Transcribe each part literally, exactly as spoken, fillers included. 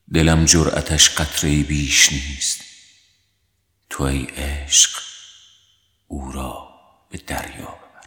دلم جرأتش قطره بیش نیست. تو ای عشق او را به دریا ببر.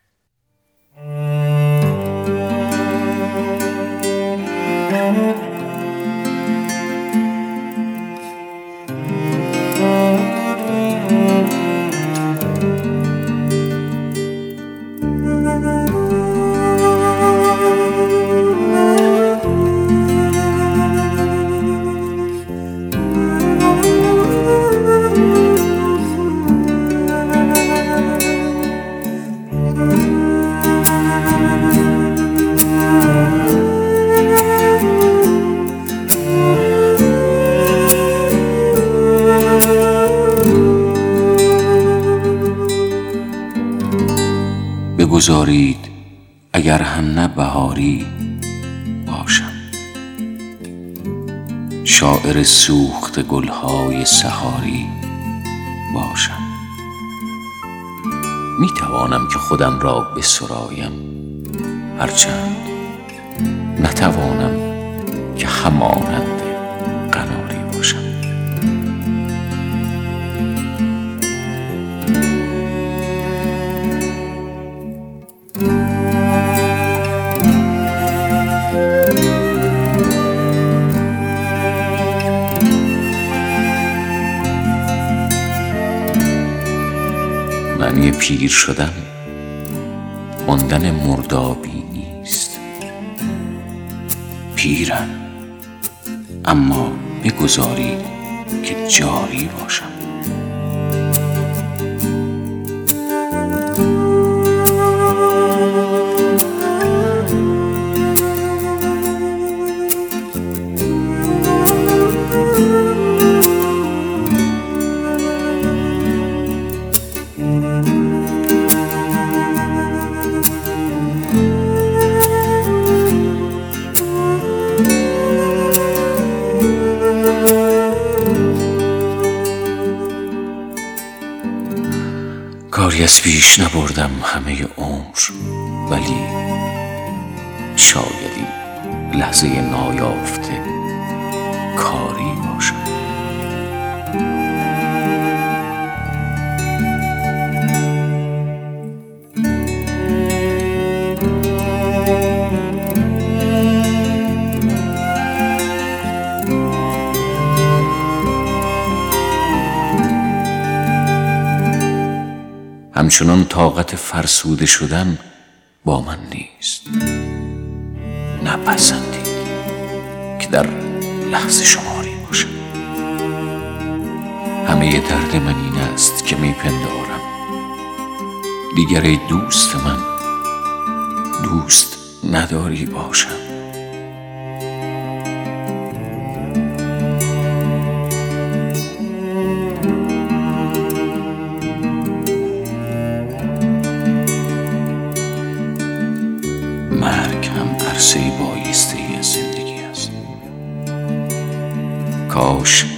بگذارید اگر هم نه بهاری باشم، شاعر سوخت گلهای سحاری باشم. می توانم که خودم را بسرایم، هرچند نتوانم که همانند قناری باشم. معنی پیر شدن ماندن مردابی نیست. پیرم، اما بگذارید که جاری باشم. کاری از پیش نبردم همه عمر، ولی شاید این لحظه نایافته کاری باشم. همچنان طاقت فرسوده شدن با من نیست. نپسندید که در لحظه شماری باشم. همه درد من این است که میپندارم دیگر ای دوست من دوست نداری باشم. مرگ هم عرصه بایسته ای از زندگی است. کاش